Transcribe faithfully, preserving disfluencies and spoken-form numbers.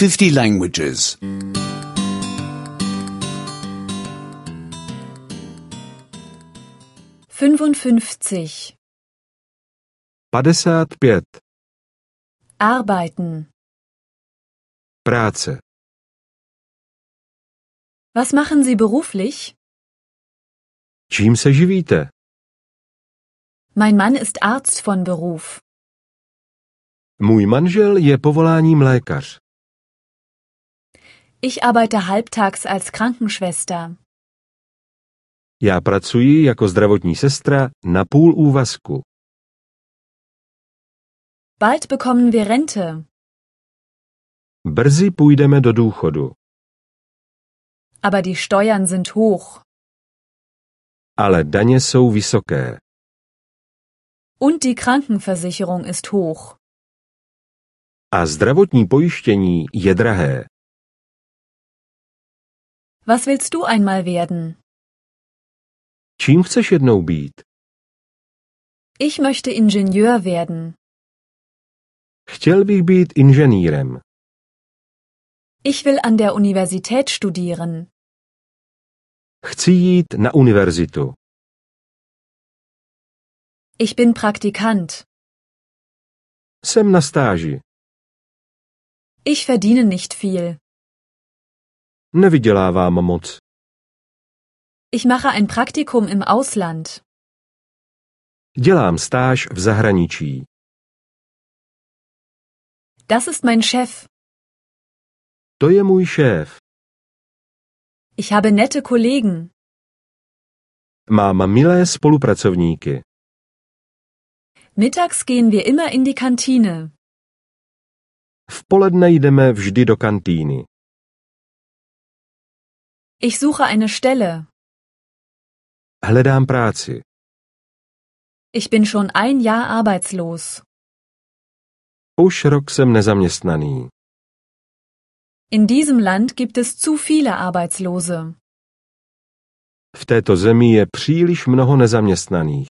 fifty languages. fünfundfünfzig. padesát pět. Arbeiten. Práce. Was machen Sie beruflich? Čím se živíte? Mein Mann ist Arzt von Beruf. Můj manžel je povoláním lékař. Ich arbeite halbtags als Krankenschwester. Já pracuji jako zdravotní sestra na půl úvazku. Bald bekommen wir Rente. Brzy půjdeme do důchodu. Aber die Steuern sind hoch. Ale daně jsou vysoké. Und die Krankenversicherung ist hoch. A zdravotní pojištění je drahé. Was willst du einmal werden? Čím chceš jednou být? Ich möchte Ingenieur werden. Chtěl bych být inženýrem. Ich will an der Universität studieren. Chci jít na univerzitu. Ich bin Praktikant. Jsem na stáži. Ich verdiene nicht viel. Nevydělávám moc. Ich mache ein Praktikum im Ausland. Dělám stáž v zahraničí. Das ist mein Chef. To je můj šéf. Ich habe nette Kollegen. Mám milé spolupracovníky. Mittags gehen wir immer in die Kantine. V poledne jdeme vždy do kantýny. Ich suche eine Stelle. Hledám práci. Ich bin schon ein Jahr arbeitslos. Už rok jsem nezaměstnaný. In diesem Land gibt es zu viele Arbeitslose. V této zemi je příliš mnoho nezaměstnaných.